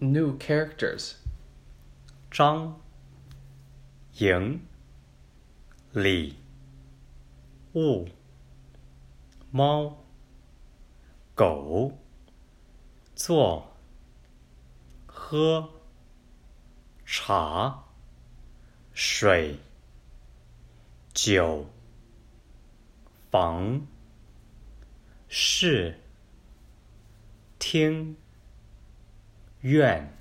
New characters. 张、赢、李、物、猫、狗、做、喝、茶、水、酒、房、是、听、愿。